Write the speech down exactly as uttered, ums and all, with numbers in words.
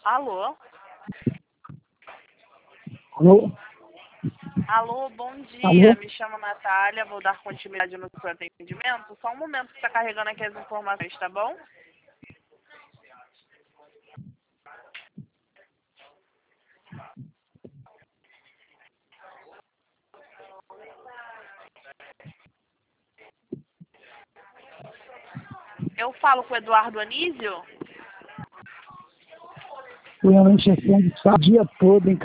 Alô? Alô? Alô, bom dia. Alô? Me chamo Natália, vou dar continuidade no seu atendimento. Só um momento que está carregando aqui as informações, tá bom? Eu falo com o Eduardo Anísio? Realmente é o dia todo em